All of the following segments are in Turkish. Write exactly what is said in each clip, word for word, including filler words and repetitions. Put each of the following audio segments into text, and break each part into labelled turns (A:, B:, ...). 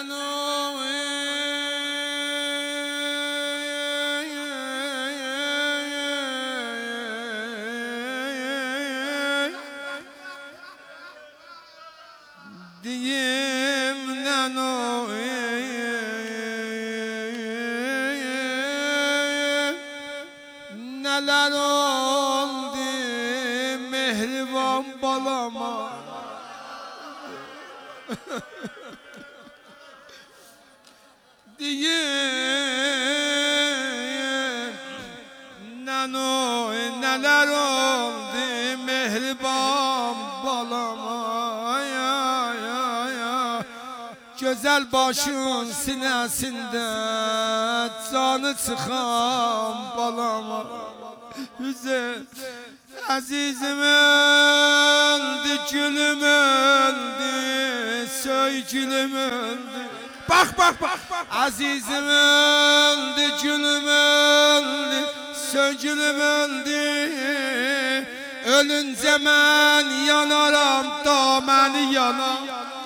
A: diyeyim nano neler oldu mehriban balama diyeyim nano neler oldu mehriban balama ya ya ya güzel başın sinesinde canı çıkan balama Hüseyin azizim öldü gülüm öldü söygülüm öldü bak bak bak azizim öldü gülüm öldü söygülüm öldü ölünce ben yanaram da beni yanam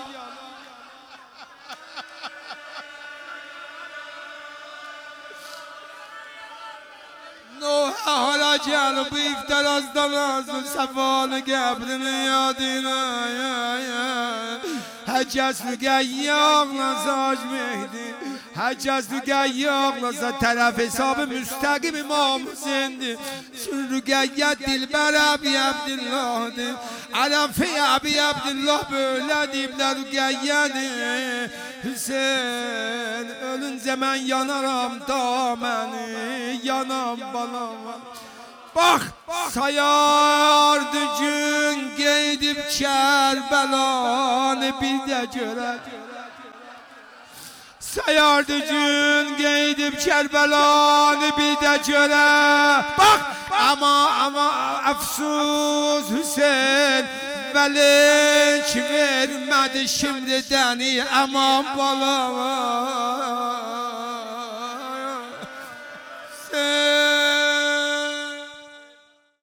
A: hala gel bu iftirazdan azıl sefalı gebrini yadına ya ya Herkes mügeyyağla zacmeydi Herkes mügeyyağla taraf hesabı müstakim imam Hüseyin'di Rügeyyet dilber abi Abdullah'dı Alafi abi Abdullah böyle dibler Rügeyyet'i Hüseyin ölünce ben yanarım da beni yanam bana Bak sayardı gün gidip Kerbelanı bir de göre Sayardı gün gidip Kerbelanı bir de göre Bak ama ama afsus Hüseyin Velik vermedi şimdiden aman balama